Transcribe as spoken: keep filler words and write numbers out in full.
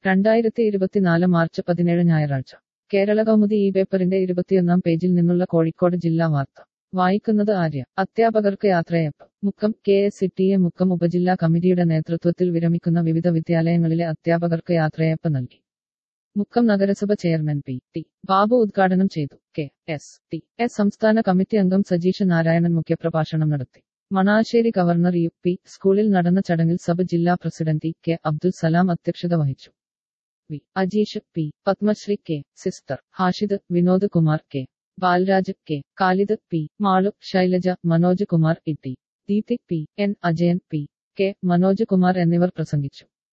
രണ്ടായിരത്തി ഇരുപത്തിനാല് മാർച്ച് പതിനേഴ് ഞായറാഴ്ച കേരള കൗമുദി ഈ പേപ്പറിന്റെ ഇരുപത്തിയൊന്നാം പേജിൽ നിന്നുള്ള കോഴിക്കോട് ജില്ലാ വാർത്ത വായിക്കുന്നത് ആര്യ. അധ്യാപകർക്ക് യാത്രയയപ്പ്. Mukkam. K S E T A Mukkam ഉപജില്ലാ കമ്മിറ്റിയുടെ നേതൃത്വത്തിൽ വിരമിക്കുന്ന വിവിധ വിദ്യാലയങ്ങളിലെ അധ്യാപകർക്ക് യാത്രയയപ്പ് നൽകി. മുക്കം നഗരസഭ ചെയർമാൻ പി ടി ബാബു ഉദ്ഘാടനം ചെയ്തു. കെ എസ് ടി എ സംസ്ഥാന കമ്മിറ്റി അംഗം സജീഷ് നാരായണൻ മുഖ്യപ്രഭാഷണം നടത്തി. മണാശ്ശേരി ഗവർണർ യു പി സ്കൂളിൽ നടന്ന ചടങ്ങിൽ സബ് ജില്ലാ പ്രസിഡന്റ് കെ അബ്ദുൽ സലാം അധ്യക്ഷത വഹിച്ചു. V Ajeesh, P Padmashree, K sister Hashid, Vinod Kumar, K Balaraj, K Khalid, P Malu, Shailaja, Manoj Kumar, E T Deepthi, P N Ajayan, P K Manoj Kumar എന്നിവർ പ്രസംഗിച്ചു.